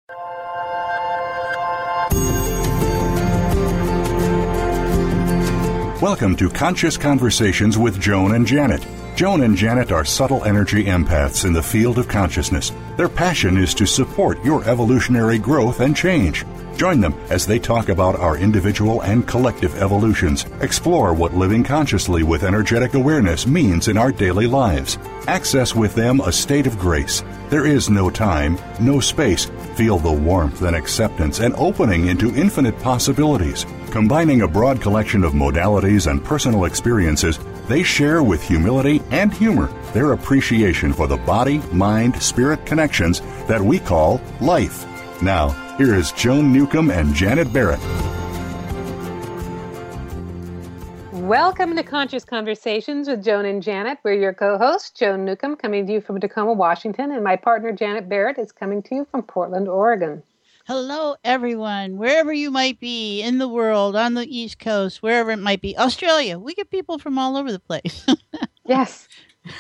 Welcome to Conscious Conversations with Joan and Janet. Joan and Janet are subtle energy empaths in the field of consciousness. Their passion is to support your evolutionary growth and change. Join them as they talk about our individual and collective evolutions, explore what living consciously with energetic awareness means in our daily lives. Access with them a state of grace. There is no time, no space. Feel the warmth and acceptance and opening into infinite possibilities. Combining a broad collection of modalities and personal experiences, they share with humility and humor their appreciation for the body, mind, spirit connections that we call life. Now, here is Joan Newcomb and Janet Barrett. Welcome to Conscious Conversations with Joan and Janet. We're your co-hosts, Joan Newcomb, coming to you from Tacoma, Washington, and my partner, Janet Barrett, is coming to you from Portland, Oregon. Hello, everyone, wherever you might be in the world, on the East Coast, wherever it might be. Australia, we get people from all over the place. Yes.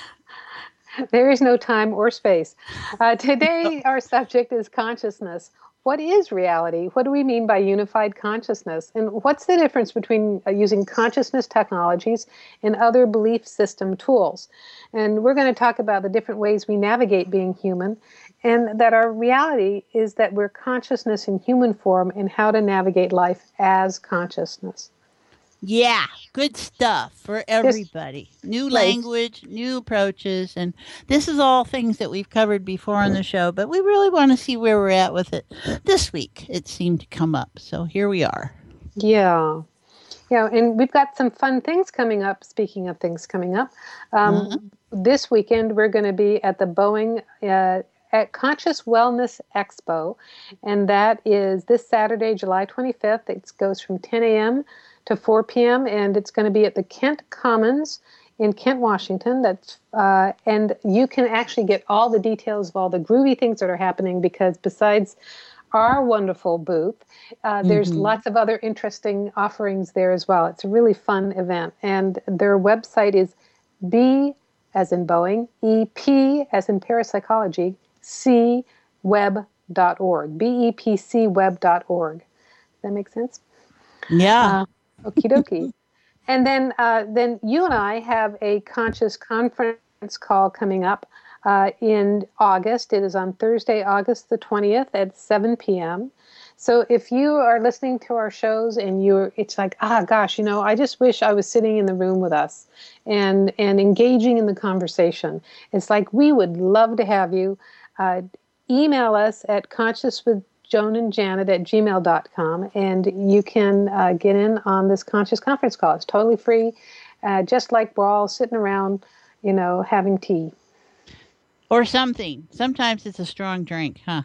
There is no time or space. Today, our subject is consciousness. What is reality? What do we mean by unified consciousness? And what's the difference between using consciousness technologies and other belief system tools? And we're going to talk about the different ways we navigate being human, and that our reality is that we're consciousness in human form and how to navigate life as consciousness. Yeah, good stuff for everybody. New language, new approaches, and this is all things that we've covered before on the show, but we really want to see where we're at with it. This week, it seemed to come up, so here we are. Yeah. Yeah, and we've got some fun things coming up, speaking of things coming up. This weekend, we're going to be at the Boeing at Conscious Wellness Expo, and that is this Saturday, July 25th. It goes from 10 a.m. to 4 p.m., and it's going to be at the Kent Commons in Kent, Washington. And you can actually get all the details of all the groovy things that are happening, because besides our wonderful booth, there's lots of other interesting offerings there as well. It's a really fun event, and their website is B as in Boeing, EP as in parapsychology, cweb.org, BEPCweb.org. Does that make sense? Yeah. Okie dokie. And then you and I have a conscious conference call coming up in August. It is on Thursday, August the 20th at 7 p.m. So if you are listening to our shows and it's like, gosh, I just wish I was sitting in the room with us and engaging in the conversation. It's like, we would love to have you. Email us at consciouswithjoanandjanet@gmail.com, and you can get in on this conscious conference call. It's totally free, just like we're all sitting around, having tea. Or something. Sometimes it's a strong drink, huh?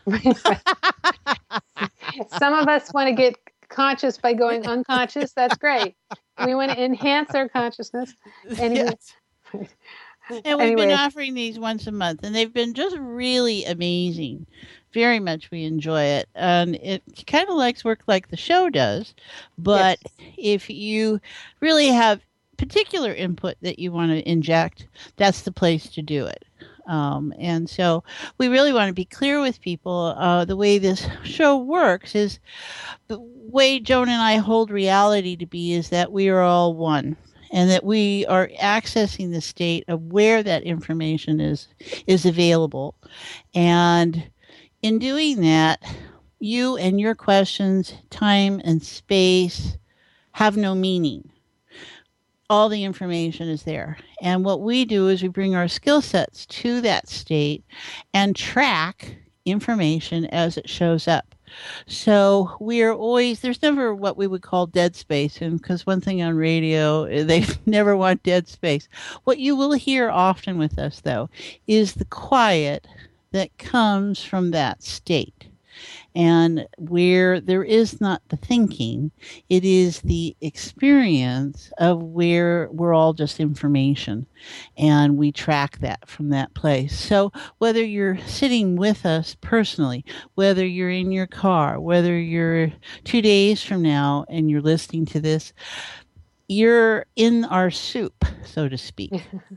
Some of us want to get conscious by going unconscious. That's great. We want to enhance our consciousness. Anyway. Yes. And we've been offering these once a month, and they've been just really amazing. Very much we enjoy it. And it kind of work like the show does. But if you really have particular input that you want to inject, that's the place to do it. And so we really want to be clear with people. The way this show works is the way Joan and I hold reality to be is that we are all one, and that we are accessing the state of where that information is available. And in doing that, you and your questions, time and space, have no meaning. All the information is there. And what we do is we bring our skill sets to that state and track information as it shows up. So we are always, there's never what we would call dead space. And because one thing on radio, they never want dead space. What you will hear often with us, though, is the quiet that comes from that state. And where there is not the thinking, it is the experience of where we're all just information. And we track that from that place. So whether you're sitting with us personally, whether you're in your car, whether you're 2 days from now and you're listening to this, you're in our soup, so to speak.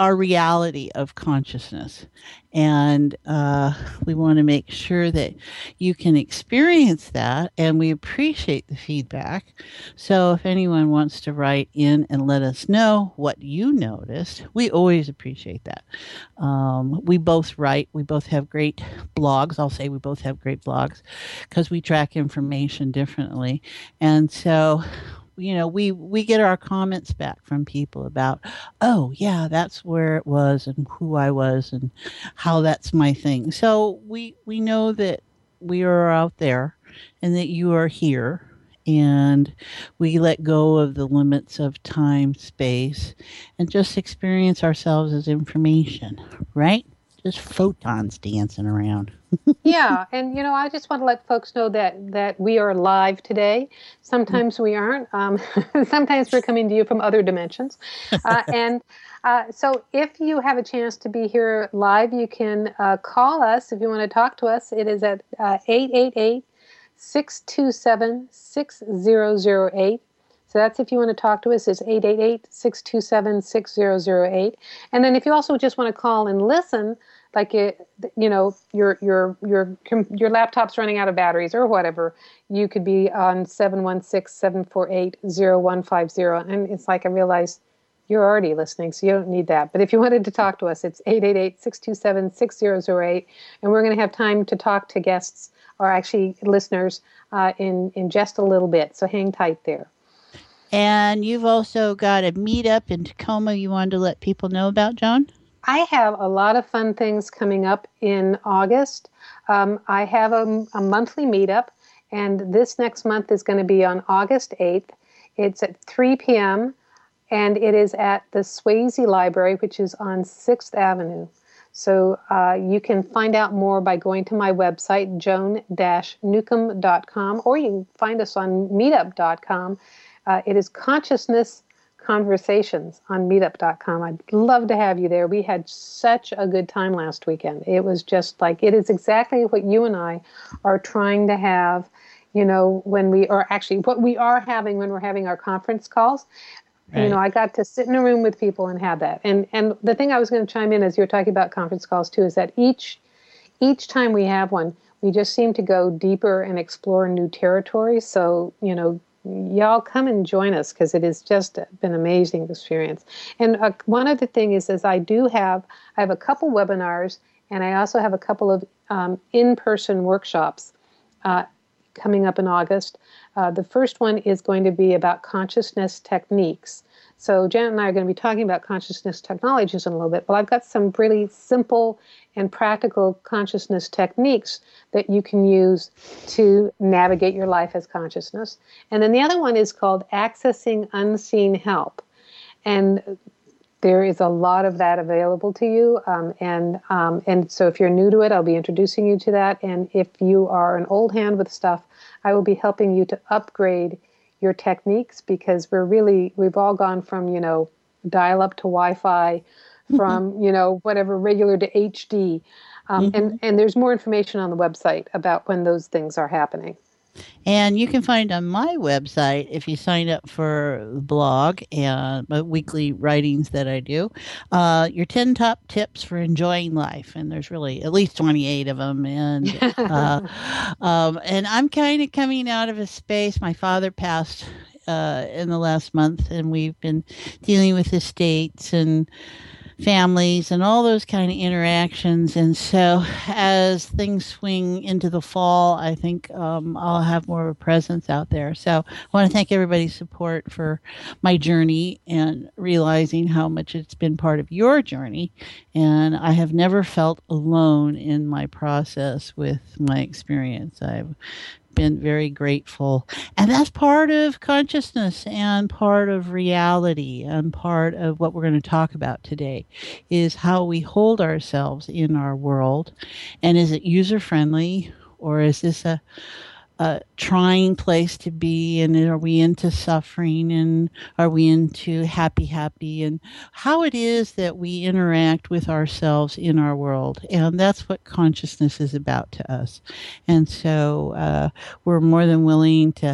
our reality of consciousness. And we want to make sure that you can experience that, and we appreciate the feedback. So if anyone wants to write in and let us know what you noticed, we always appreciate that. We both write. We both have great blogs. I'll say we both have great blogs because we track information differently. And so we get our comments back from people about, oh yeah, that's where it was and who I was and how that's my thing. So we know that we are out there and that you are here, and we let go of the limits of time, space, and just experience ourselves as information, right? Just photons dancing around. Yeah, and I just want to let folks know that we are live today. Sometimes we aren't. Sometimes we're coming to you from other dimensions. So if you have a chance to be here live, you can call us if you want to talk to us. It is at 888-627-6008. So that's if you want to talk to us, it's 888-627-6008. And then if you also just want to call and listen, like your laptop's running out of batteries or whatever, you could be on 716-748-0150. And it's like I realized you're already listening, so you don't need that. But if you wanted to talk to us, it's 888-627-6008. And we're going to have time to talk to guests, or actually listeners, in just a little bit. So hang tight there. And you've also got a meetup in Tacoma you wanted to let people know about, Joan? I have a lot of fun things coming up in August. I have a monthly meetup, and this next month is going to be on August 8th. It's at 3 p.m., and it is at the Swayze Library, which is on 6th Avenue. So you can find out more by going to my website, joan-newcomb.com, or you can find us on meetup.com. It is Consciousness Conversations on meetup.com. I'd love to have you there. We had such a good time last weekend. It was just like, it is exactly what you and I are trying to have, when we are actually, what we are having when we're having our conference calls. Right. I got to sit in a room with people and have that. And the thing I was going to chime in as you're talking about conference calls too, is that each time we have one, we just seem to go deeper and explore new territory. So, y'all come and join us, because it has just been an amazing experience. And one other thing is I have a couple webinars, and I also have a couple of in-person workshops coming up in August. The first one is going to be about consciousness techniques. So Janet and I are going to be talking about consciousness technologies in a little bit. Well, I've got some really simple and practical consciousness techniques that you can use to navigate your life as consciousness. And then the other one is called Accessing Unseen Help. And there is a lot of that available to you. And so if you're new to it, I'll be introducing you to that. And if you are an old hand with stuff, I will be helping you to upgrade your techniques, because we've all gone from, dial-up to Wi-Fi, from, whatever, regular to HD. And there's more information on the website about when those things are happening. And you can find on my website, if you sign up for the blog and my weekly writings that I do, your 10 top tips for enjoying life. And there's really at least 28 of them. And and I'm kind of coming out of a space. My father passed in the last month, and we've been dealing with estates and families and all those kind of interactions. And so as things swing into the fall, I think I'll have more of a presence out there. So I want to thank everybody's support for my journey and realizing how much it's been part of your journey. And I have never felt alone in my process with my experience. I've been very grateful. And that's part of consciousness and part of reality, and part of what we're going to talk about today is how we hold ourselves in our world. And is it user-friendly, or is this a trying place to be? And are we into suffering, and are we into happy, and how it is that we interact with ourselves in our world. And that's what consciousness is about to us. And so we're more than willing to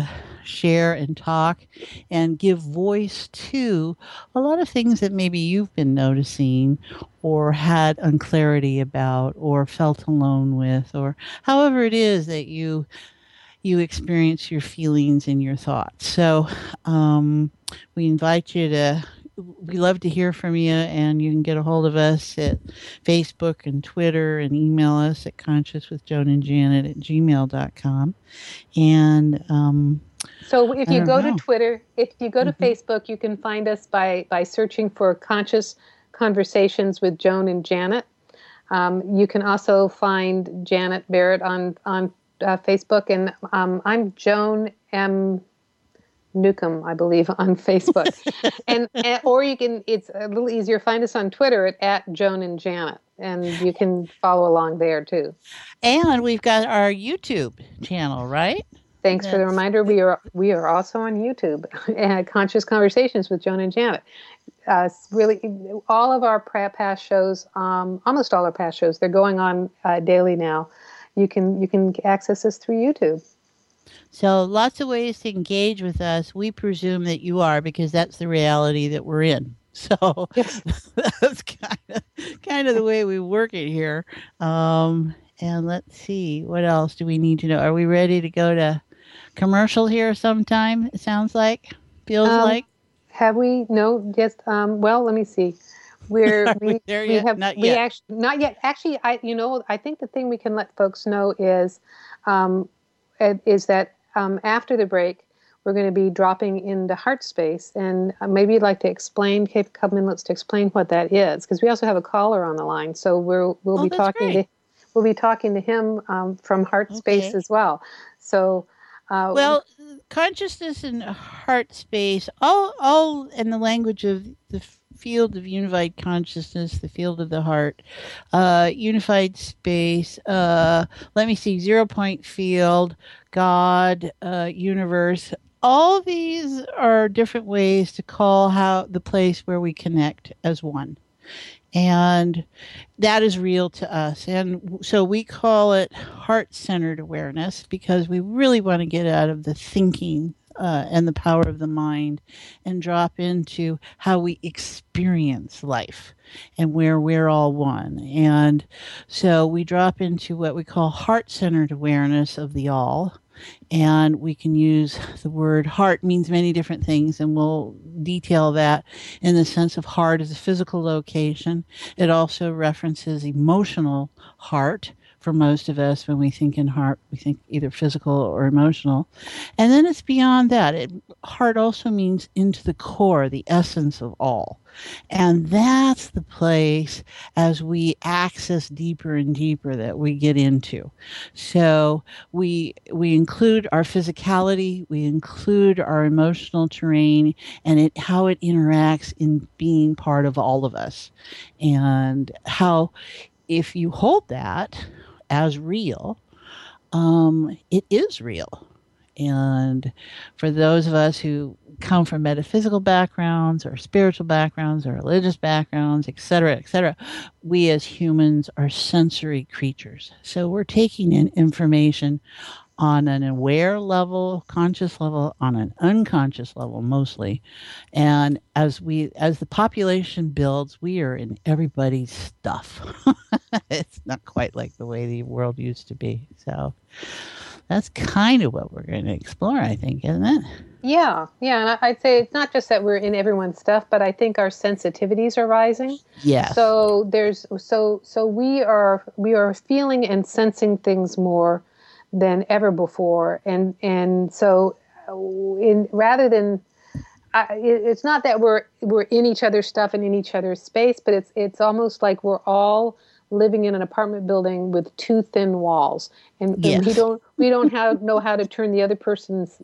share and talk and give voice to a lot of things that maybe you've been noticing or had unclarity about or felt alone with, or however it is that you experience your feelings and your thoughts. So we invite you to, we love to hear from you, and you can get a hold of us at Facebook and Twitter and email us at consciouswithjoanandjanet@gmail.com. And so if you go to Twitter, if you go to Facebook, you can find us by searching for Conscious Conversations with Joan and Janet. You can also find Janet Barrett on Facebook, and I'm Joan M. Newcomb, I believe, on Facebook. and or you can, it's a little easier, find us on Twitter at Joan and Janet, and you can follow along there too. And we've got our YouTube channel, right? Thanks for the reminder. We are also on YouTube, Conscious Conversations with Joan and Janet. Really, all of our past shows, almost all our past shows, they're going on daily now. You can access us through YouTube. So lots of ways to engage with us. We presume that you are, because that's the reality that we're in. So yes. That's kind of the way we work it here. And let's see, what else do we need to know? Are we ready to go to commercial here sometime? It sounds like, feels like. Have we? No, just well, let me see. Not yet. Actually, I think the thing we can let folks know is that after the break, we're going to be dropping into heart space, and maybe you'd like to take a couple minutes to explain what that is, because we also have a caller on the line, so we'll be talking to him from heart space as well. So, consciousness and heart space, all in the language of the field of unified consciousness, the field of the heart, unified space, let me see, 0 point field, God, universe. All these are different ways to call the place where we connect as one. And that is real to us. And so we call it heart-centered awareness, because we really want to get out of the thinking and the power of the mind and drop into how we experience life and where we're all one. And so we drop into what we call heart-centered awareness of the all. And we can use the word heart, means many different things, and we'll detail that in the sense of heart as a physical location. It also references emotional heart. For most of us, when we think in heart, we think either physical or emotional. And then it's beyond that. Heart also means into the core, the essence of all. And that's the place, as we access deeper and deeper, that we get into. So we include our physicality, we include our emotional terrain, and how it interacts in being part of all of us. And how, if you hold that as real, it is real. And for those of us who come from metaphysical backgrounds or spiritual backgrounds or religious backgrounds, et cetera, we as humans are sensory creatures. So we're taking in information on an aware level, conscious level, on an unconscious level mostly. And as the population builds, we are in everybody's stuff. It's not quite like the way the world used to be. So that's kind of what we're going to explore, I think, isn't it? Yeah. And I'd say it's not just that we're in everyone's stuff, but I think our sensitivities are rising. Yes. So we are feeling and sensing things more than ever before, and so rather than it's not that we're in each other's stuff and in each other's space, but it's almost like we're all living in an apartment building with too thin walls, and we don't know how to turn the other person's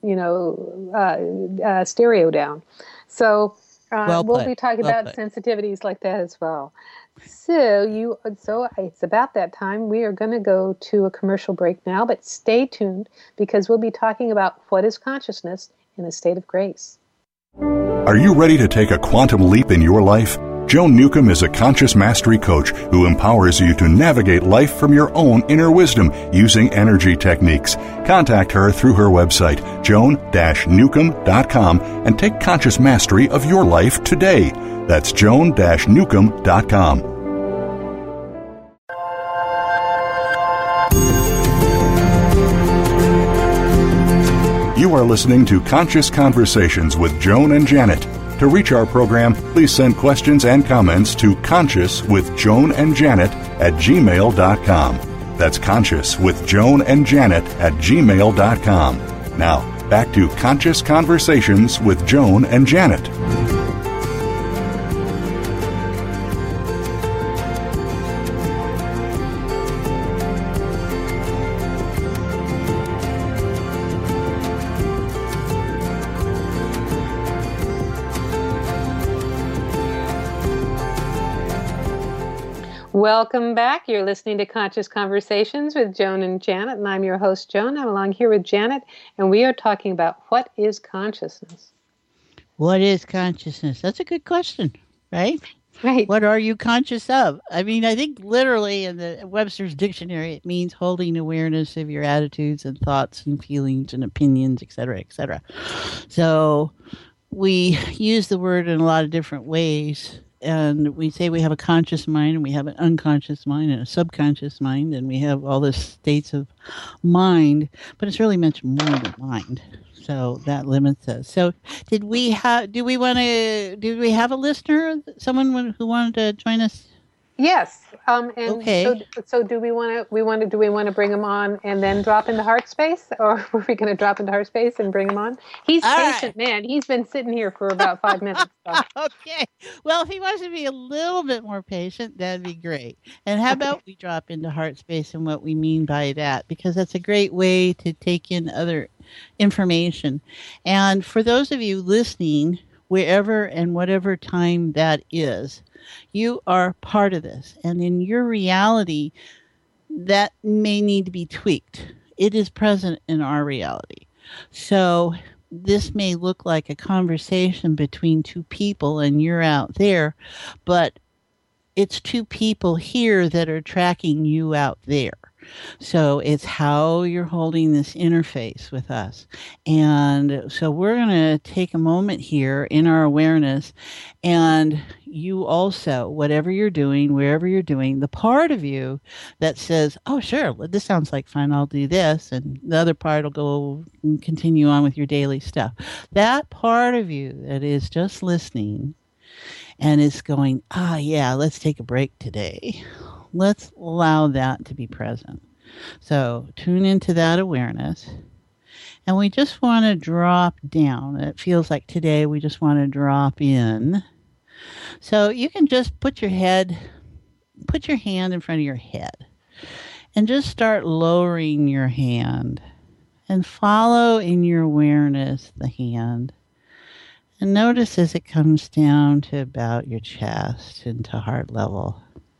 stereo down. So we'll be talking about sensitivities like that as well. So it's about that time. We are going to go to a commercial break now, but stay tuned, because we'll be talking about what is consciousness in a state of grace. Are you ready to take a quantum leap in your life? Joan Newcomb is a conscious mastery coach who empowers you to navigate life from your own inner wisdom using energy techniques. Contact her through her website, joan-newcomb.com, and take conscious mastery of your life today. That's joan-newcomb.com. You are listening to Conscious Conversations with Joan and Janet. To reach our program, please send questions and comments to consciouswithjoanandjanet@gmail.com. That's consciouswithjoanandjanet@gmail.com. Now, back to Conscious Conversations with Joan and Janet. Welcome back. You're listening to Conscious Conversations with Joan and Janet, and I'm your host, Joan. I'm along here with Janet, and we are talking about what is consciousness. What is consciousness? That's a good question, right? Right. What are you conscious of? I mean, I think literally in the Webster's Dictionary, it means holding awareness of your attitudes and thoughts and feelings and opinions, et cetera, et cetera. So we use the word in a lot of different ways. And we say we have a conscious mind, and we have an unconscious mind, and a subconscious mind, and we have all the states of mind, but it's really much more than mind. So that limits us. So did we have a listener, someone who wanted to join us? Yes. And okay. So do we want to bring him on and then drop into heart space, or are we going to drop into heart space and bring him on? He's all patient, right. Man. He's been sitting here for about 5 minutes. So. Okay. Well, if he wants to be a little bit more patient, that'd be great. And how about we drop into heart space and what we mean by that? Because that's a great way to take in other information. And for those of you listening, wherever and whatever time that is, you are part of this. And in your reality, that may need to be tweaked. It is present in our reality. So this may look like a conversation between two people and you're out there, but it's two people here that are tracking you out there. So it's how you're holding this interface with us. And so we're going to take a moment here in our awareness, and you also, whatever you're doing, wherever you're doing, the part of you that says, oh, sure, this sounds like fun, I'll do this. And the other part will go and continue on with your daily stuff. That part of you that is just listening and is going, yeah, let's take a break today. Let's allow that to be present. So tune into that awareness. And we just want to drop down. It feels like today we just want to drop in. So you can just put your hand in front of your head and just start lowering your hand and follow in your awareness the hand. And notice as it comes down to about your chest into heart level.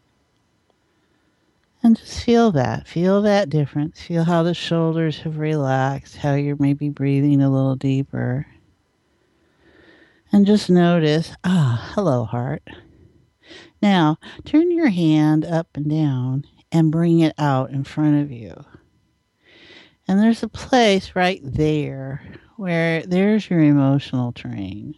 And just feel that difference. Feel how the shoulders have relaxed, how you're maybe breathing a little deeper. And just notice, hello, heart. Now, turn your hand up and down and bring it out in front of you. And there's a place right there where there's your emotional terrain.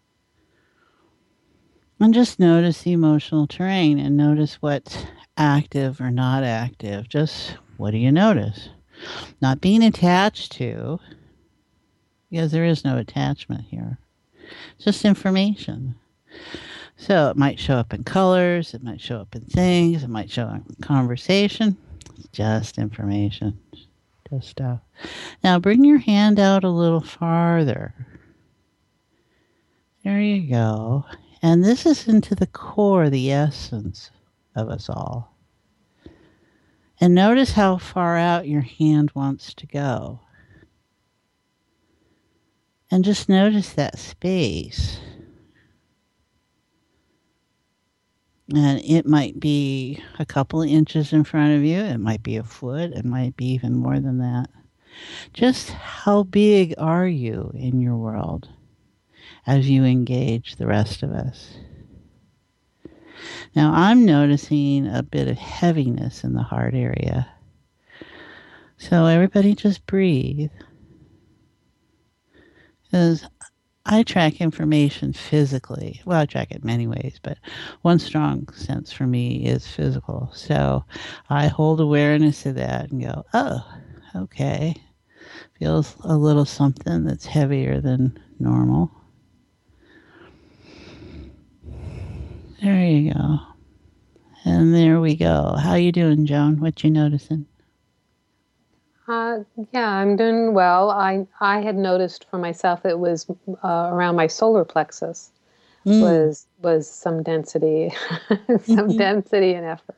And just notice the emotional terrain and notice what's active or not active. Just what do you notice? Not being attached to, because there is no attachment here. It's just information. So it might show up in colors, it might show up in things, it might show up in conversation. It's just information. Just stuff. Now bring your hand out a little farther. There you go. And this is into the core, the essence of us all. And notice how far out your hand wants to go. And just notice that space. And it might be a couple of inches in front of you. It might be a foot. It might be even more than that. Just how big are you in your world as you engage the rest of us? Now I'm noticing a bit of heaviness in the heart area. So everybody just breathe. Because I track information physically. Well, I track it in many ways, but one strong sense for me is physical. So I hold awareness of that and go, oh, okay. Feels a little something that's heavier than normal. There you go. And there we go. How you doing, Joan? What you noticing? Yeah, I'm doing well. I had noticed for myself it was around my solar plexus was some density, some density and effort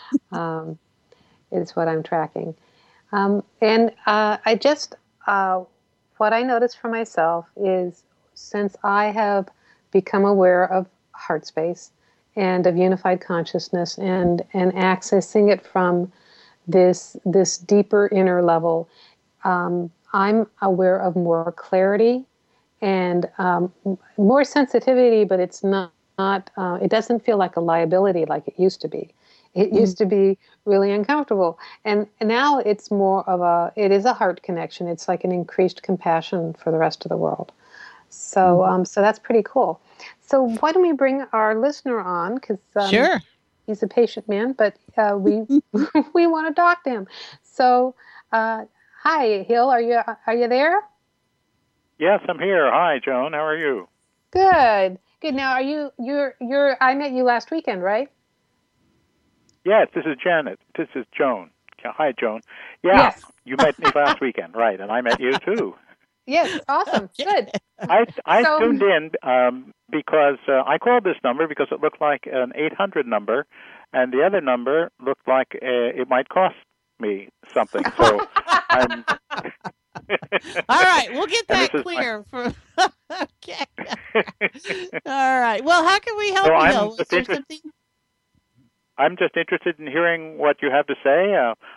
is what I'm tracking. And I just what I noticed for myself is since I have become aware of heart space and of unified consciousness and accessing it from this deeper inner level, I'm aware of more clarity and more sensitivity, but it's not it doesn't feel like a liability like it used to be. It used to be really uncomfortable, and now it's more of it is a heart connection. It's like an increased compassion for the rest of the world. So so that's pretty cool. So why don't we bring our listener on, because sure. He's a patient man, but we we want to talk to him. So, hi, Hill. Are you there? Yes, I'm here. Hi, Joan. How are you? Good. Good. Now, you're? I met you last weekend, right? Yes. This is Janet. This is Joan. Hi, Joan. Yeah. Yes. You met me last weekend, right? And I met you too. Yes. Awesome. Good. I tuned in because I called this number because it looked like an 800 number, and the other number looked like it might cost me something. So I'm. All right, we'll get that clear. Okay. All right. Well, how can we help you? Is there something? I'm just interested in hearing what you have to say.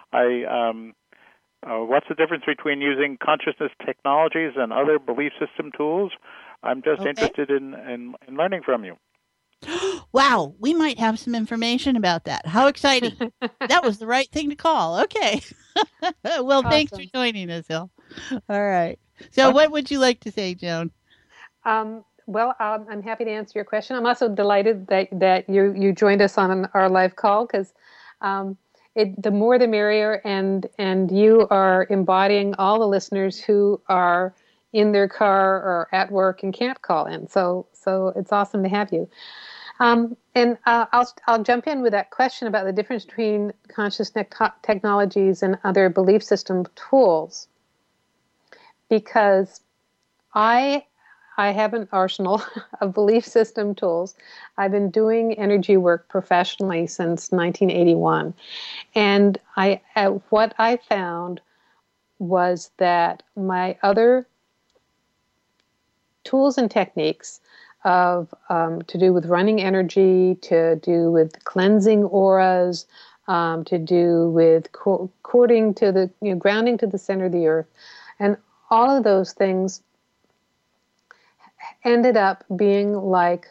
What's the difference between using consciousness technologies and other belief system tools? I'm just interested in learning from you. Wow, we might have some information about that. How exciting. That was the right thing to call. Okay. Well, awesome. Thanks for joining us, Hill. All right. So what would you like to say, Joan? Well, I'm happy to answer your question. I'm also delighted that you joined us on our live call, because the more the merrier, and you are embodying all the listeners who are in their car or at work and can't call in. So it's awesome to have you. And I'll jump in with that question about the difference between consciousness technologies and other belief system tools, because I have an arsenal of belief system tools. I've been doing energy work professionally since 1981. And what I found was that my other tools and techniques of to do with running energy, to do with cleansing auras, to do with cording to the, grounding to the center of the earth, and all of those things ended up being like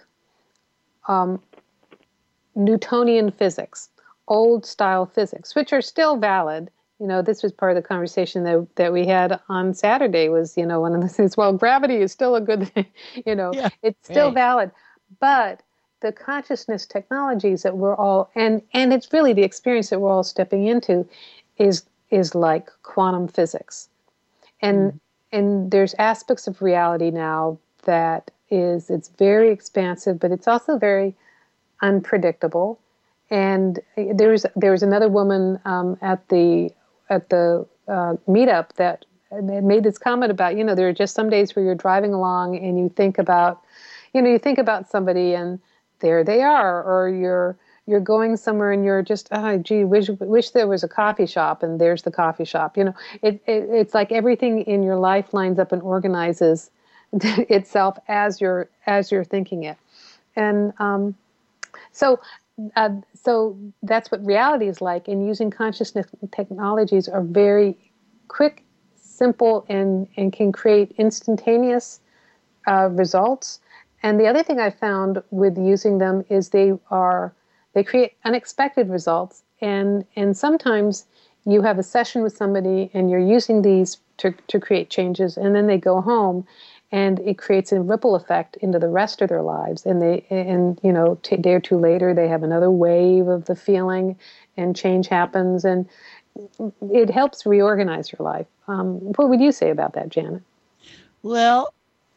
Newtonian physics, old style physics, which are still valid. This was part of the conversation that we had on Saturday was, one of the things, well, gravity is still a good thing, it's still valid. But the consciousness technologies that we're all, and it's really the experience that we're all stepping into is like quantum physics. And there's aspects of reality now that it's very expansive, but it's also very unpredictable. And there was another woman at the meetup that made this comment about, there are just some days where you're driving along and you think about somebody and there they are, or you're going somewhere and you're just, wish there was a coffee shop, and there's the coffee shop. It's like everything in your life lines up and organizes itself as you're thinking it. And so that's what reality is like, and using consciousness technologies are very quick, simple, and can create instantaneous results, And the other thing I found with using them is they create unexpected results. And sometimes you have a session with somebody and you're using these to create changes, and then they go home and it creates a ripple effect into the rest of their lives. And a day or two later, they have another wave of the feeling and change happens, and it helps reorganize your life. What would you say about that, Janet? Well,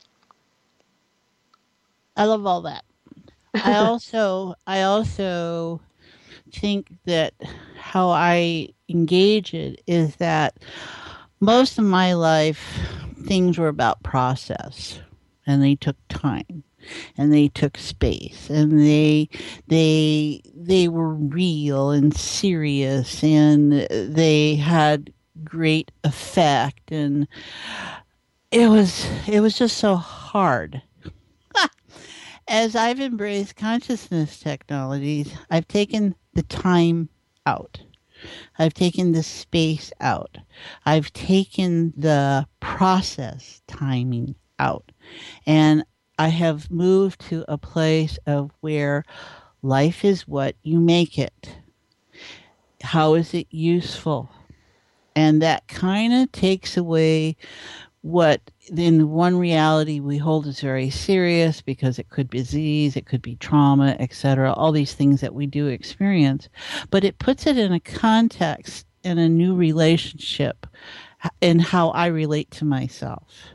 I love all that. I also think that how I engage it is that most of my life things were about process, and they took time, and they took space, and they were real and serious, and they had great effect, and it was just so hard. As I've embraced consciousness technologies, I've taken the time out. I've taken the space out. I've taken the process timing out. And I have moved to a place of where life is what you make it. How is it useful? And that kind of takes away what in one reality we hold as very serious, because it could be disease, it could be trauma, etc., all these things that we do experience, but it puts it in a context, in a new relationship, in how I relate to myself.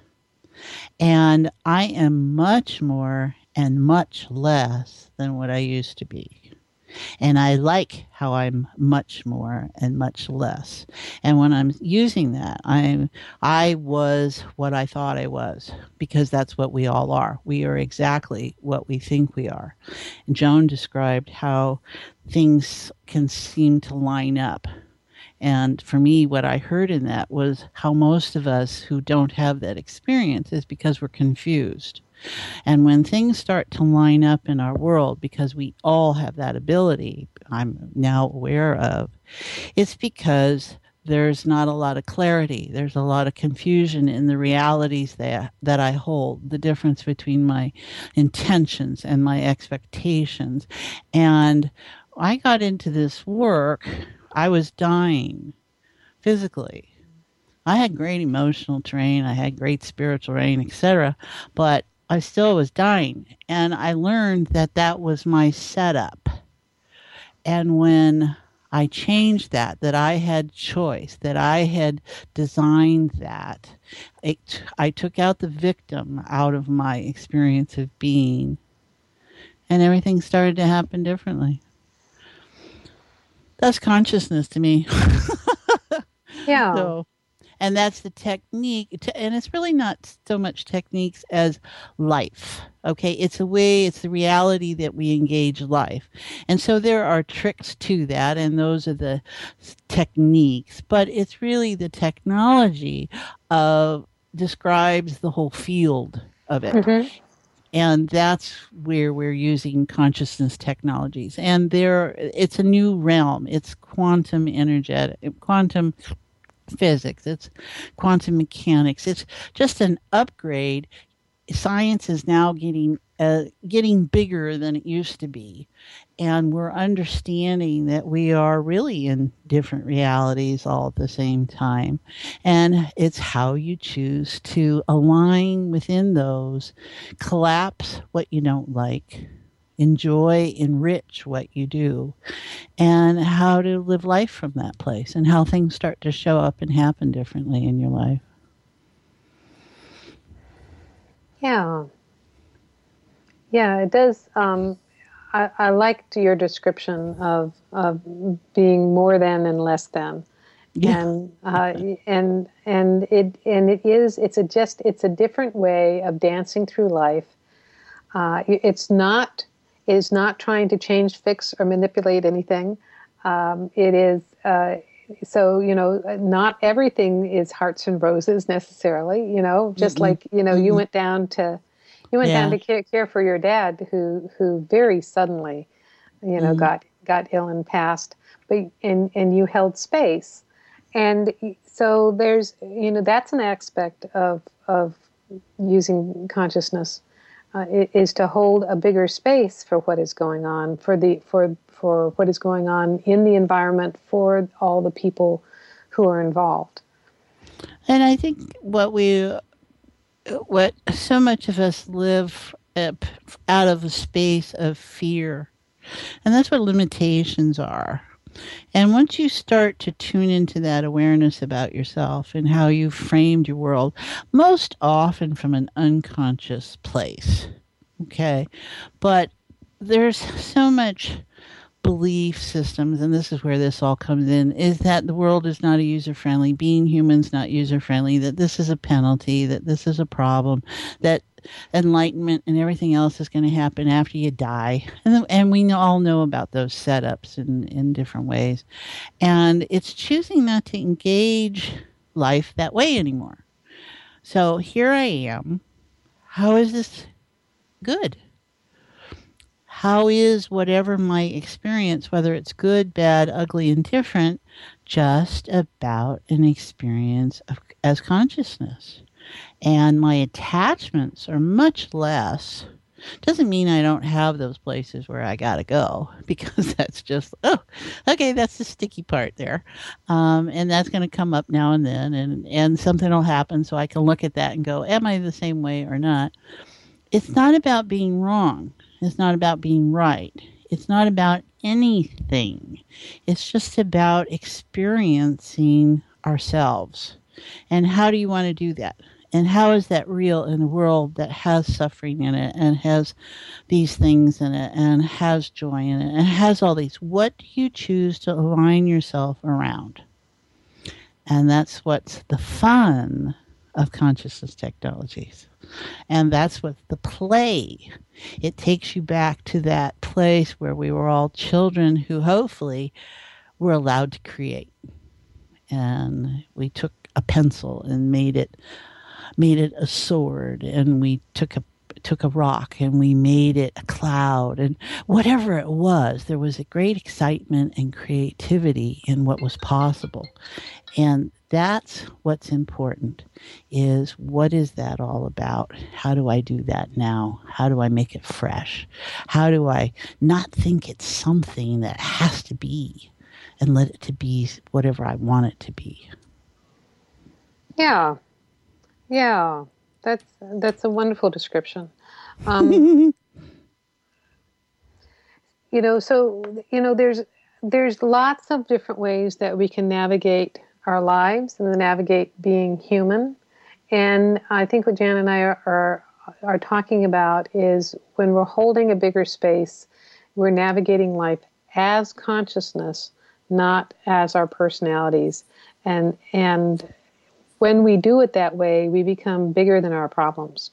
And I am much more and much less than what I used to be. And I like how I'm much more and much less. And when I'm using that, I was what I thought I was, because that's what we all are. We are exactly what we think we are. And Joan described how things can seem to line up. And for me, what I heard in that was how most of us who don't have that experience is because we're confused. And when things start to line up in our world, because we all have that ability, I'm now aware of, it's because there's not a lot of clarity. There's a lot of confusion in the realities that I hold, the difference between my intentions and my expectations. And I got into this work, I was dying physically. I had great emotional terrain, I had great spiritual terrain, etc., but I still was dying, and I learned that that was my setup. And when I changed that I had choice, that I had designed that, I took out the victim out of my experience of being, and everything started to happen differently. That's consciousness to me. Yeah. So, and that's the technique, and it's really not so much techniques as life, okay? It's the reality that we engage life. And so there are tricks to that, and those are the techniques, but it's really the technology describes the whole field of it. Mm-hmm. And that's where we're using consciousness technologies. And it's a new realm. It's quantum physics, it's quantum mechanics, it's just an upgrade. Science is now getting bigger than it used to be, and we're understanding that we are really in different realities all at the same time, and it's how you choose to align within those, collapse what you don't like, enjoy, enrich what you do, and how to live life from that place, and how things start to show up and happen differently in your life. Yeah, it does. I liked your description of being more than and less than. Yeah. And it's a different way of dancing through life. It is not trying to change, fix, or manipulate anything. It is not everything is hearts and roses necessarily. Just mm-hmm. like mm-hmm. you went down to care for your dad who very suddenly mm-hmm. got ill and passed, but and you held space, and so there's that's an aspect of using consciousness. is to hold a bigger space for what is going on, for what is going on in the environment, for all the people who are involved. And I think what so much of us live out of a space of fear, and that's what limitations are. And once you start to tune into that awareness about yourself and how you framed your world, most often from an unconscious place, okay? But there's so much belief systems, and this is where this all comes in, is that the world is not a user-friendly, being human's not user-friendly, that this is a penalty, that this is a problem, that enlightenment and everything else is going to happen after you die. And we all know about those setups in different ways. And it's choosing not to engage life that way anymore. So here I am. How is this good? How is whatever my experience, whether it's good, bad, ugly, indifferent, just about an experience as consciousness? And my attachments are much less. Doesn't mean I don't have those places where I got to go, because that's just, okay, that's the sticky part there. And that's going to come up now and then, and something will happen so I can look at that and go, am I the same way or not? It's not about being wrong. It's not about being right. It's not about anything. It's just about experiencing ourselves. And how do you want to do that? And how is that real in a world that has suffering in it and has these things in it and has joy in it and has all these? What do you choose to align yourself around? And that's what's the fun of consciousness technologies. And that's what the play. It takes you back to that place where we were all children who hopefully were allowed to create. And we took a pencil and made it a sword, and we took a rock and we made it a cloud, and whatever it was, there was a great excitement and creativity in what was possible. And that's what's important, is what is that all about? How do I do that now? How do I make it fresh? How do I not think it's something that has to be, and let it to be whatever I want it to be? Yeah, that's a wonderful description. There's lots of different ways that we can navigate our lives and navigate being human. And I think what Jan and I are talking about is when we're holding a bigger space, we're navigating life as consciousness, not as our personalities. And when we do it that way, we become bigger than our problems.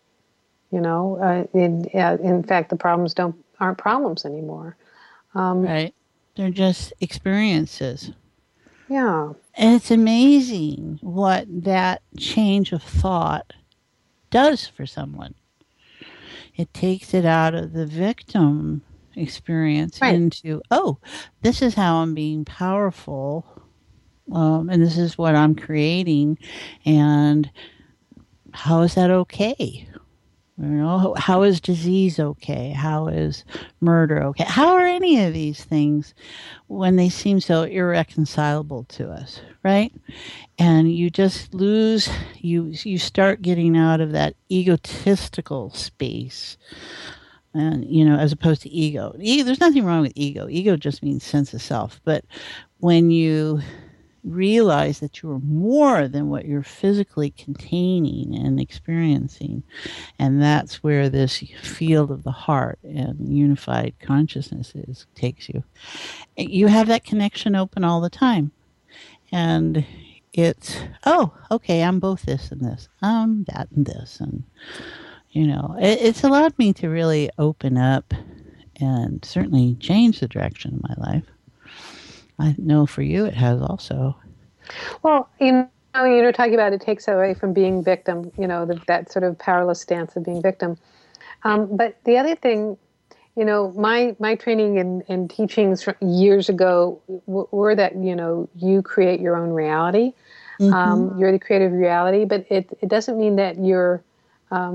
In fact, the problems aren't problems anymore. Right. They're just experiences. Yeah. And it's amazing what that change of thought does for someone. It takes it out of the victim experience into, this is how I'm being powerful. And this is what I'm creating, and how is that okay? How is disease okay? How is murder okay? How are any of these things when they seem so irreconcilable to us, right? And you just lose, you start getting out of that egotistical space, and as opposed to ego. There's nothing wrong with ego. Ego just means sense of self. But when you realize that you are more than what you're physically containing and experiencing, and that's where this field of the heart and unified consciousness takes you. You have that connection open all the time, and it's okay, I'm both this and this, I'm that and this, and it's allowed me to really open up and certainly change the direction of my life. I know for you it has also. Well, talking about it takes away from being victim, that sort of powerless stance of being victim. But the other thing, my training and teachings years ago were that, you create your own reality. Mm-hmm. You're the creator of reality, but it doesn't mean that you're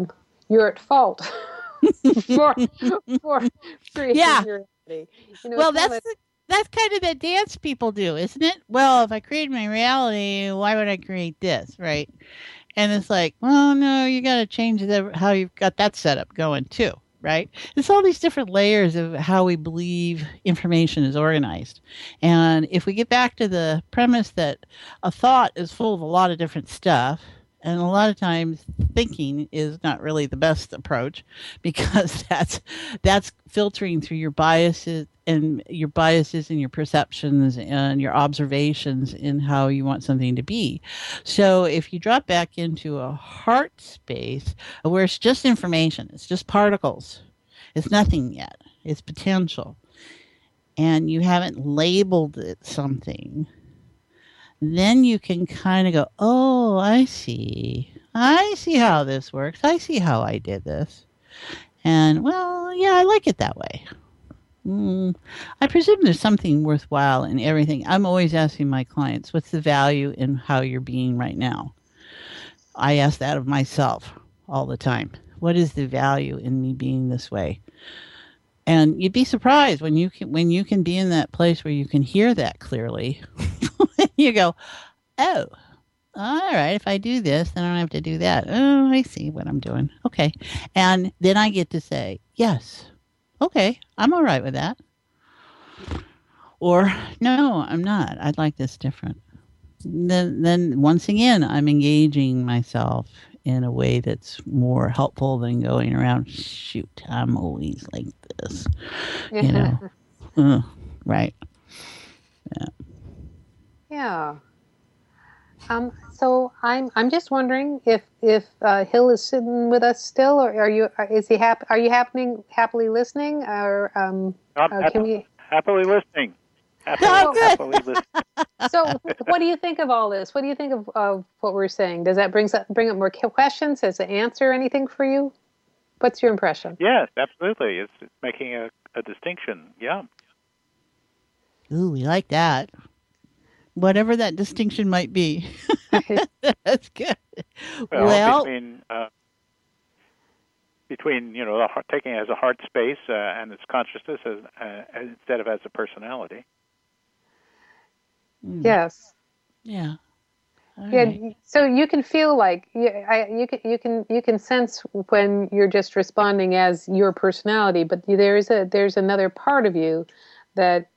you're at fault for creating your reality. Well, that's kind of the dance people do, isn't it? Well, if I create my reality, why would I create this, right? And it's like, well, no, you got to change how you've got that setup going too, right? It's all these different layers of how we believe information is organized. And if we get back to the premise that a thought is full of a lot of different stuff, and a lot of times thinking is not really the best approach because that's filtering through your biases and your perceptions and your observations in how you want something to be. So if you drop back into a heart space where it's just information, it's just particles, it's nothing yet, it's potential, and you haven't labeled it something, then you can kind of go, oh, I see how this works. I see how I did this. And, well, yeah, I like it that way. I presume there's something worthwhile in everything. I'm always asking my clients, what's the value in how you're being right now? I ask that of myself all the time. What is the value in me being this way? And you'd be surprised when you can be in that place where you can hear that clearly. You go, oh, all right, if I do this, then I don't have to do that. Oh, I see what I'm doing. Okay. And then I get to say, yes, okay, I'm all right with that. Or, no, I'm not. I'd like this different. Then once again, I'm engaging myself in a way that's more helpful than going around, shoot, I'm always like this. Right. Yeah. Yeah. So I'm just wondering if Hill is sitting with us still, or are you happily listening, or can we happily listening? Happily listening. So what do you think of all this? What do you think of what we're saying? Does that bring up more questions? Does it answer anything for you? What's your impression? Yes, absolutely. It's making a distinction. Yeah. Ooh, we like that. Whatever that distinction might be. That's good. Well, between taking it as a heart space and its consciousness instead of as a personality. Yes. Yeah. All yeah. Right. So you can feel like you can sense when you're just responding as your personality, but there's another part of you that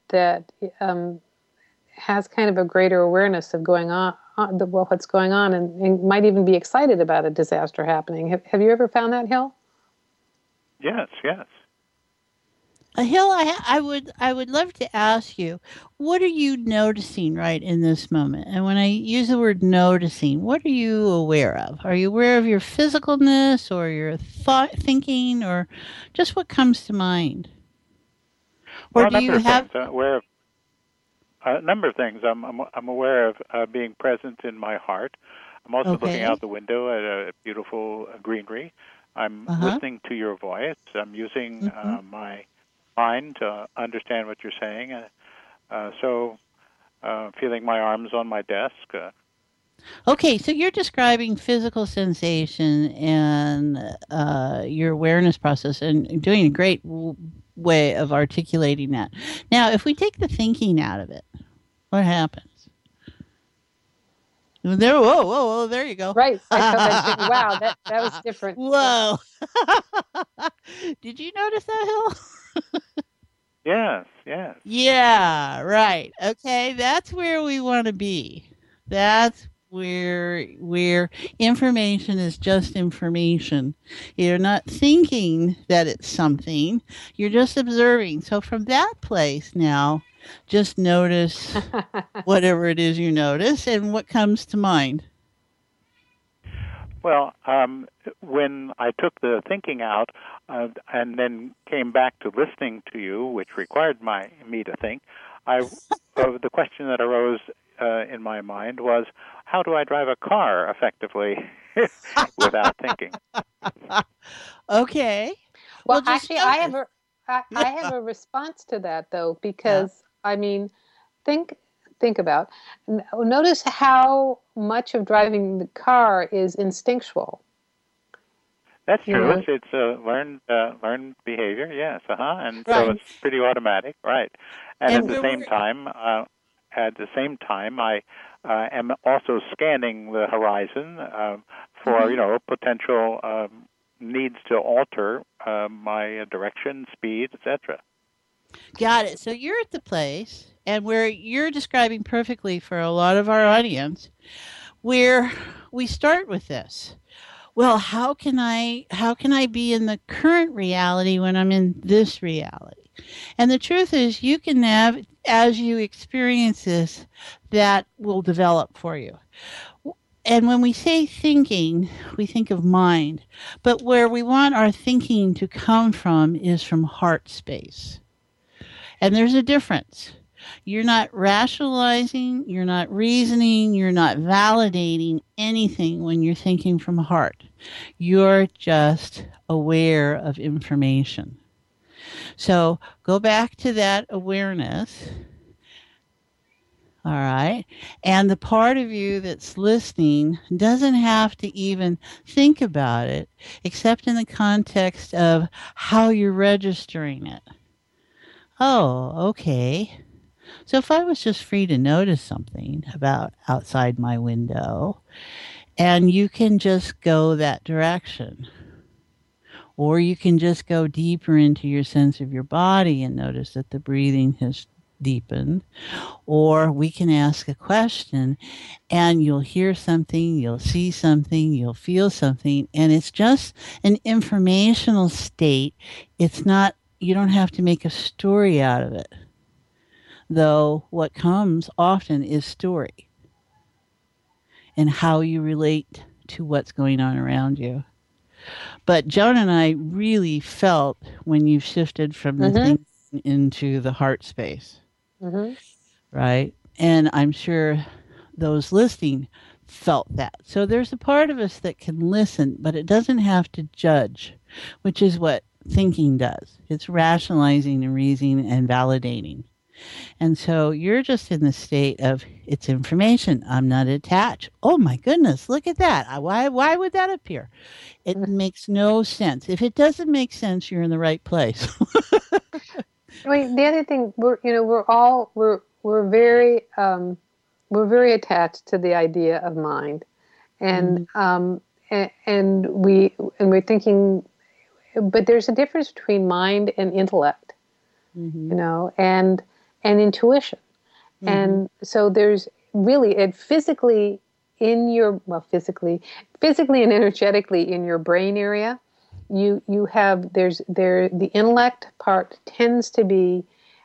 has kind of a greater awareness of what's going on, and might even be excited about a disaster happening. Have you ever found that, Hill? Yes. Hill, I would love to ask you, what are you noticing right in this moment? And when I use the word noticing, what are you aware of? Are you aware of your physicalness or your thinking, or just what comes to mind? Or do you have aware of a number of things? I'm aware of being present in my heart. I'm also looking out the window at a beautiful greenery. I'm listening to your voice. I'm using my mind to understand what you're saying. So feeling my arms on my desk. Okay, so you're describing physical sensation and your awareness process, and doing a great way of articulating that. Now, if we take the thinking out of it, what happens? Whoa, there you go. Right. Wow, that was different. Whoa. Did you notice that, Hill? Yes. Yeah, right. Okay, that's where we want to be. That's where information is just information. You're not thinking that it's something. You're just observing. So from that place now, just notice whatever it is you notice and what comes to mind. Well, when I took the thinking out and then came back to listening to you, which required me to think, the question that arose in my mind was, how do I drive a car effectively without thinking? Okay. Well, actually, I have a response to that, though, because I mean, think about. Notice how much of driving the car is instinctual. That's true. It's learned behavior. Yes, and right. So it's pretty automatic, right? And at the same time, I am also scanning the horizon for potential needs to alter my direction, speed, etc. Got it. So you're at the place, and where you're describing perfectly for a lot of our audience, where we start with this. Well, how can I be in the current reality when I'm in this reality? And the truth is, you can have, as you experience this, that will develop for you. And when we say thinking, we think of mind, but where we want our thinking to come from is from heart space. And there's a difference. You're not rationalizing, you're not reasoning, you're not validating anything when you're thinking from heart. You're just aware of information. So go back to that awareness. All right. And the part of you that's listening doesn't have to even think about it, except in the context of how you're registering it. Oh, okay. So if I was just free to notice something about outside my window, and you can just go that direction, or you can just go deeper into your sense of your body and notice that the breathing has deepened, or we can ask a question and you'll hear something, you'll see something, you'll feel something, and it's just an informational state. It's not, you don't have to make a story out of it. Though what comes often is story and how you relate to what's going on around you. But Joan and I really felt when you shifted from the thinking into the heart space, right? And I'm sure those listening felt that. So there's a part of us that can listen, but it doesn't have to judge, which is what thinking does. It's rationalizing and reasoning and validating. And so you're just in the state of, it's information. I'm not attached. Oh my goodness, look at that. Why would that appear? It makes no sense. If it doesn't make sense, you're in the right place. I mean, the other thing, we're very attached to the idea of mind, and we're thinking, but there's a difference between mind and intellect, and intuition. And so there's really physically and energetically in your brain area, you have the intellect part tends to be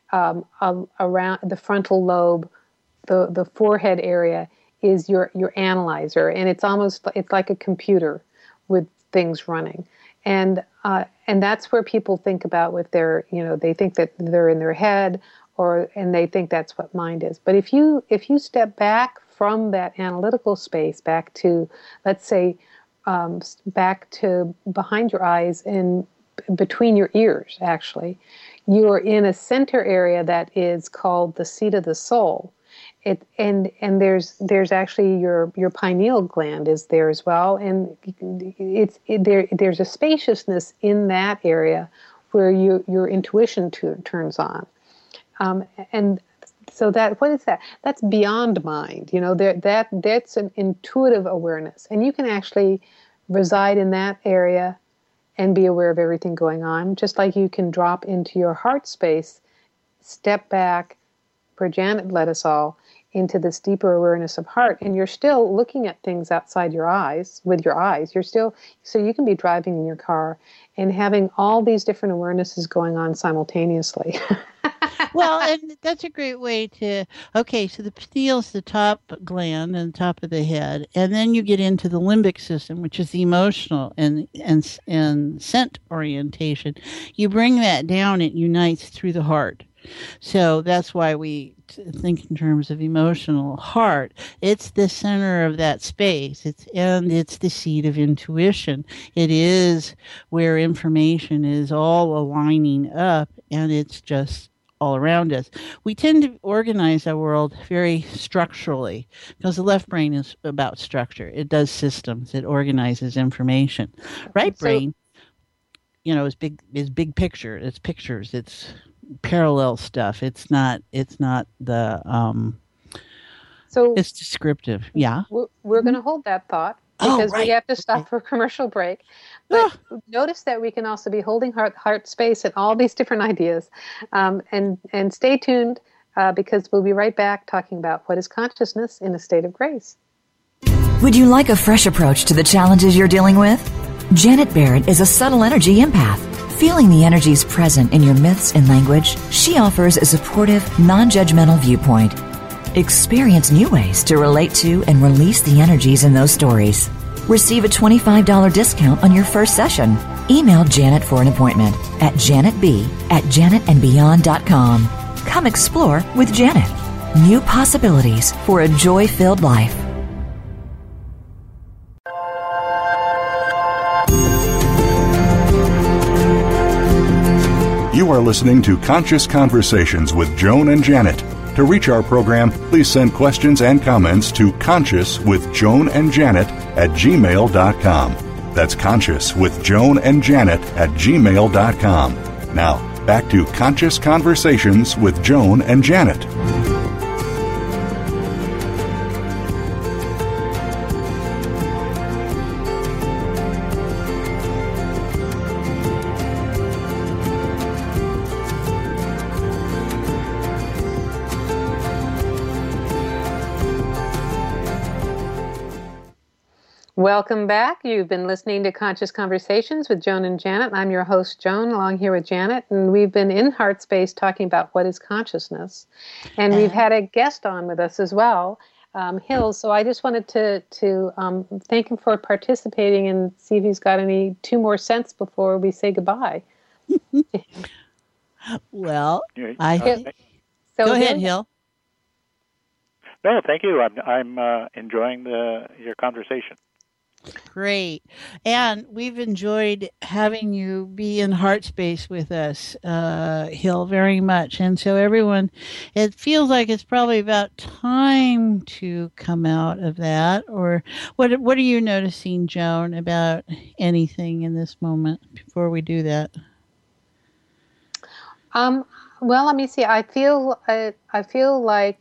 around the frontal lobe, the forehead area is your analyzer, and it's like a computer with things running. And that's where people think about with their, they think that they're in their head, and they think that's what mind is. But if you step back from that analytical space back to, let's say, back to behind your eyes and between your ears, actually, you are in a center area that is called the seat of the soul. And there's actually your pineal gland is there as well, and there's a spaciousness in that area where your intuition turns on. And so what is that? That's beyond mind. That's an intuitive awareness, and you can actually reside in that area and be aware of everything going on, just like you can drop into your heart space, step back, where Janet led us all, into this deeper awareness of heart, and you're still looking at things outside your eyes, with your eyes. So you can be driving in your car and having all these different awarenesses going on simultaneously. Well, and that's a great way to, so the pineal's the top gland and top of the head, and then you get into the limbic system, which is the emotional and scent orientation. You bring that down, it unites through the heart. So that's why we think in terms of emotional heart. It's the center of that space. It's the seat of intuition. It is where information is all aligning up, and it's just all around us. We tend to organize our world very structurally because the left brain is about structure. It does systems. It organizes information. Right brain, is big picture. It's pictures. It's parallel stuff. It's not the so it's descriptive. Yeah. We're going to hold that thought because we have to stop for a commercial break. But notice that we can also be holding heart space and all these different ideas. And stay tuned because we'll be right back talking about what is consciousness in a state of grace. Would you like a fresh approach to the challenges you're dealing with? Janet Barrett is a subtle energy empath. Feeling the energies present in your myths and language, she offers a supportive, non-judgmental viewpoint. Experience new ways to relate to and release the energies in those stories. Receive a $25 discount on your first session. Email Janet for an appointment at janetb@janetandbeyond.com. Come explore with Janet. New possibilities for a joy-filled life. You are listening to Conscious Conversations with Joan and Janet. To reach our program, please send questions and comments to consciouswithjoanandjanet@gmail.com. That's consciouswithjoanandjanet@gmail.com. Now, back to Conscious Conversations with Joan and Janet. Welcome back. You've been listening to Conscious Conversations with Joan and Janet. I'm your host, Joan, along here with Janet, and we've been in Heart Space talking about what is consciousness. And we've had a guest on with us as well, Hills. So I just wanted to thank him for participating and see if he's got any 2 more cents before we say goodbye. Well, go ahead, Hill. No, thank you. I'm enjoying your conversation. Great. And we've enjoyed having you be in Heart Space with us, Hill, very much. And so everyone, it feels like it's probably about time to come out of that. Or what are you noticing, Joan, about anything in this moment before we do that? Well, let me see. I feel like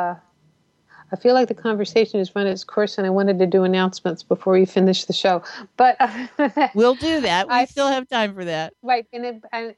the conversation has run its course, and I wanted to do announcements before we finish the show. But we'll do that. We still have time for that, right? And I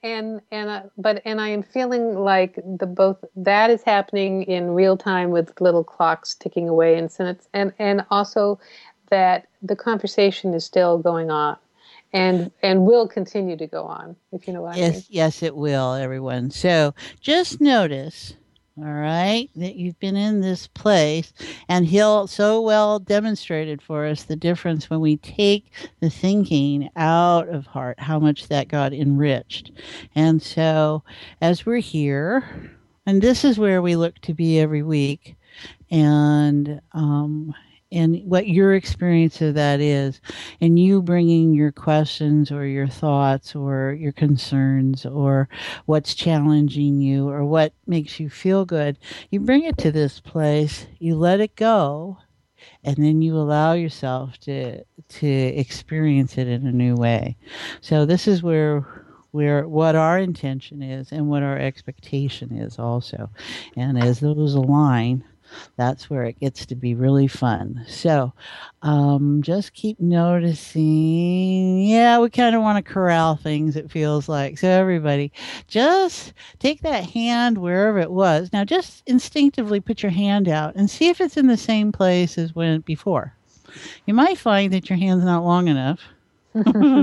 am feeling like both that is happening in real time with little clocks ticking away in minutes, and also that the conversation is still going on, and will continue to go on. If you know what I mean. Yes, it will, everyone. So just notice. All right, that you've been in this place, and Hill so well demonstrated for us the difference when we take the thinking out of heart, how much that got enriched. And so as we're here, and this is where we look to be every week, and what your experience of that is, and you bringing your questions or your thoughts or your concerns or what's challenging you or what makes you feel good, you bring it to this place, you let it go, and then you allow yourself to experience it in a new way. So this is where what our intention is and what our expectation is also. And as those align, that's where it gets to be really fun. So just keep noticing. Yeah, we kind of want to corral things, it feels like. So everybody, just take that hand wherever it was. Now just instinctively put your hand out and see if it's in the same place as when before. You might find that your hand's not long enough. Oh,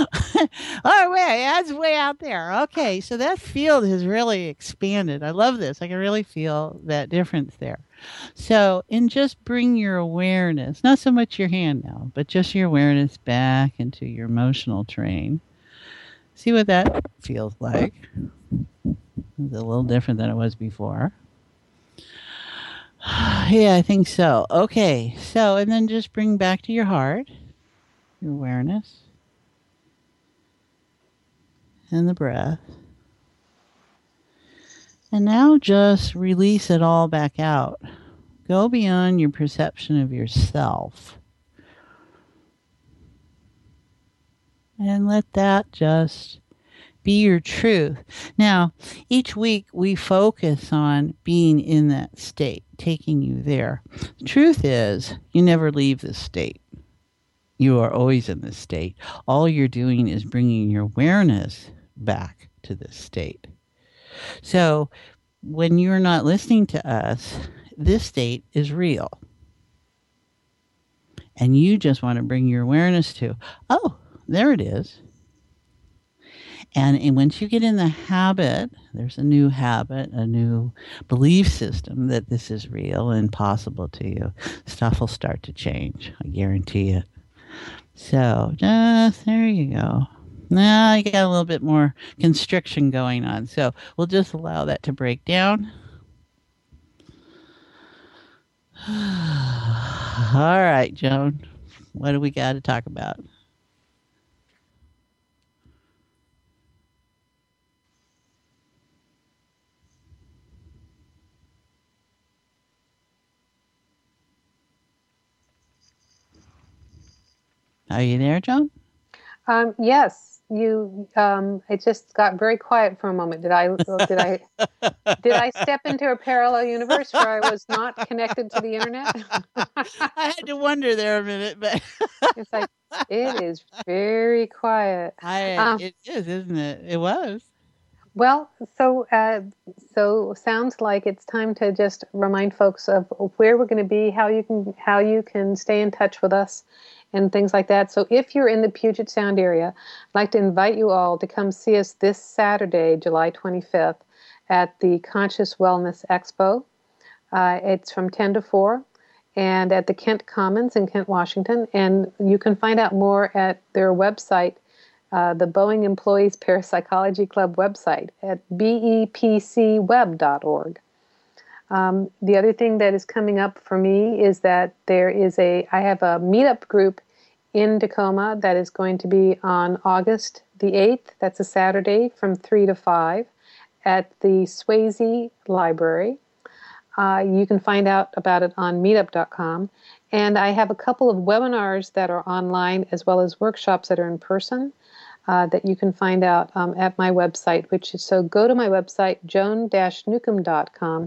wait, that's way out there. Okay, so that field has really expanded. I love this. I can really feel that difference there. So, and just bring your awareness, not so much your hand now, but just your awareness back into your emotional terrain. See what that feels like. It's a little different than it was before. Yeah, I think so. Okay, so, and then just bring back to your heart your awareness and the breath. And now just release it all back out. Go beyond your perception of yourself. And let that just be your truth. Now, each week we focus on being in that state, taking you there. The truth is, you never leave this state. You are always in this state. All you're doing is bringing your awareness back to this state. So when you're not listening to us, this state is real. And you just want to bring your awareness to, oh, there it is. And once you get in the habit, there's a new habit, a new belief system that this is real and possible to you. Stuff will start to change. I guarantee it. So just there you go. Now you got a little bit more constriction going on. So we'll just allow that to break down. All right, Joan, what do we got to talk about? Are you there, Joan? Yes. You. It just got very quiet for a moment. Did I step into a parallel universe where I was not connected to the internet? I had to wonder there a minute, but it's like it is very quiet. It is, isn't it? It was. Well, so sounds like it's time to just remind folks of where we're going to be, how you can stay in touch with us, and things like that. So if you're in the Puget Sound area, I'd like to invite you all to come see us this Saturday, July 25th, at the Conscious Wellness Expo. It's from 10 to 4, and at the Kent Commons in Kent, Washington. And you can find out more at their website, the Boeing Employees Parapsychology Club website at bepcweb.org. The other thing that is coming up for me is that I have a meetup group in Tacoma that is going to be on August the 8th. That's a Saturday from 3 to 5 at the Swayze Library. You can find out about it on meetup.com. And I have a couple of webinars that are online as well as workshops that are in person that you can find out at my website, so go to my website, joan-newcomb.com,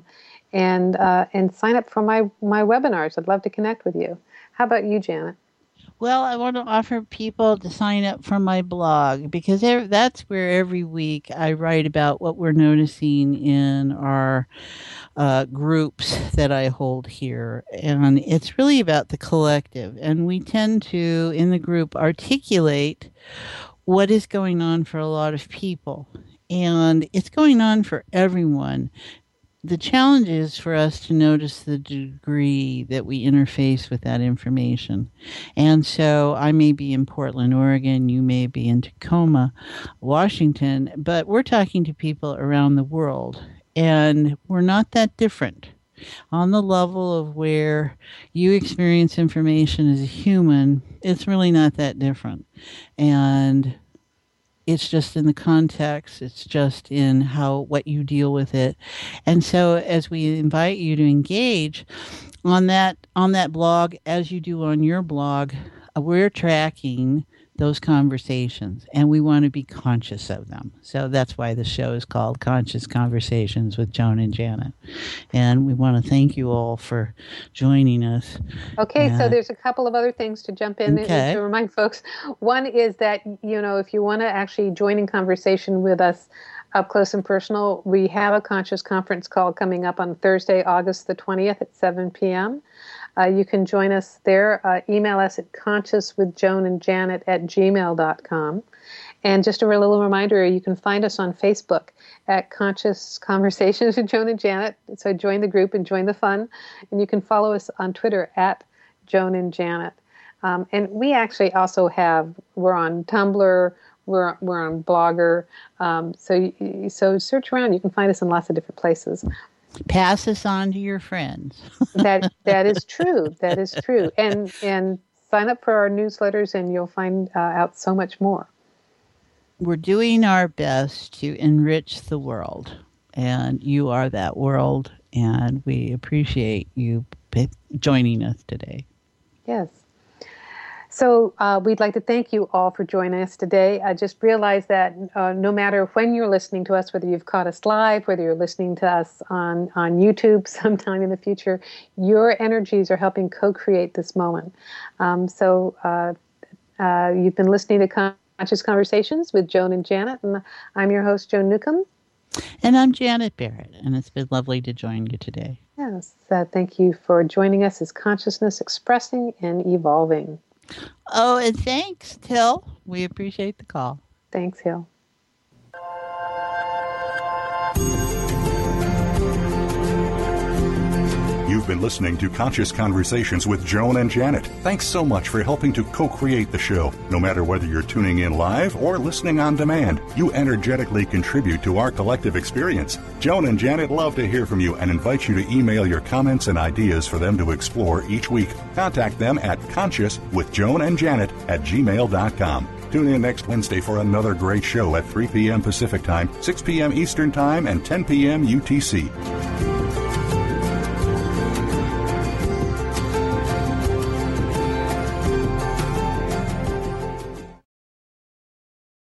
and sign up for my webinars. I'd love to connect with you. How about you, Janet? Well, I want to offer people to sign up for my blog because that's where every week I write about what we're noticing in our groups that I hold here. And it's really about the collective. And we tend to, in the group, articulate what is going on for a lot of people. And it's going on for everyone. The challenge is for us to notice the degree that we interface with that information. And so I may be in Portland, Oregon, you may be in Tacoma, Washington, but we're talking to people around the world, and we're not that different. On the level of where you experience information as a human, it's really not that different. And it's just in the context, it's just in what you deal with it. And so as we invite you to engage on that blog, as you do on your blog, we're tracking those conversations, and we want to be conscious of them. So that's why the show is called Conscious Conversations with Joan and Janet. And we want to thank you all for joining us. Okay, so there's a couple of other things to jump in to remind folks. One is that, if you want to actually join in conversation with us up close and personal, we have a Conscious Conference call coming up on Thursday, August the 20th at 7 p.m. You can join us there. Email us at consciouswithjoanandjanet@gmail.com. And just a little reminder, you can find us on Facebook at Conscious Conversations with Joan and Janet. So join the group and join the fun. And you can follow us on Twitter at Joan and Janet. And we actually also we're on Tumblr, we're on Blogger. So search around. You can find us in lots of different places. Pass us on to your friends. That is true. That is true. And sign up for our newsletters, and you'll find out so much more. We're doing our best to enrich the world. and you are that world, and we appreciate you joining us today. Yes. So we'd like to thank you all for joining us today. I just realized that no matter when you're listening to us, whether you've caught us live, whether you're listening to us on YouTube sometime in the future, your energies are helping co-create this moment. So you've been listening to Conscious Conversations with Joan and Janet, and I'm your host, Joan Newcomb. And I'm Janet Barrett, and it's been lovely to join you today. Yes, thank you for joining us as Consciousness Expressing and Evolving. Oh, and thanks, Hill. We appreciate the call. Thanks, Hill. You've been listening to Conscious Conversations with Joan and Janet. Thanks so much for helping to co-create the show. No matter whether you're tuning in live or listening on demand, you energetically contribute to our collective experience. Joan and Janet love to hear from you and invite you to email your comments and ideas for them to explore each week. Contact them at consciouswithjoanandjanet@gmail.com. Tune in next Wednesday for another great show at 3 p.m. Pacific Time, 6 p.m. Eastern Time, and 10 p.m. UTC.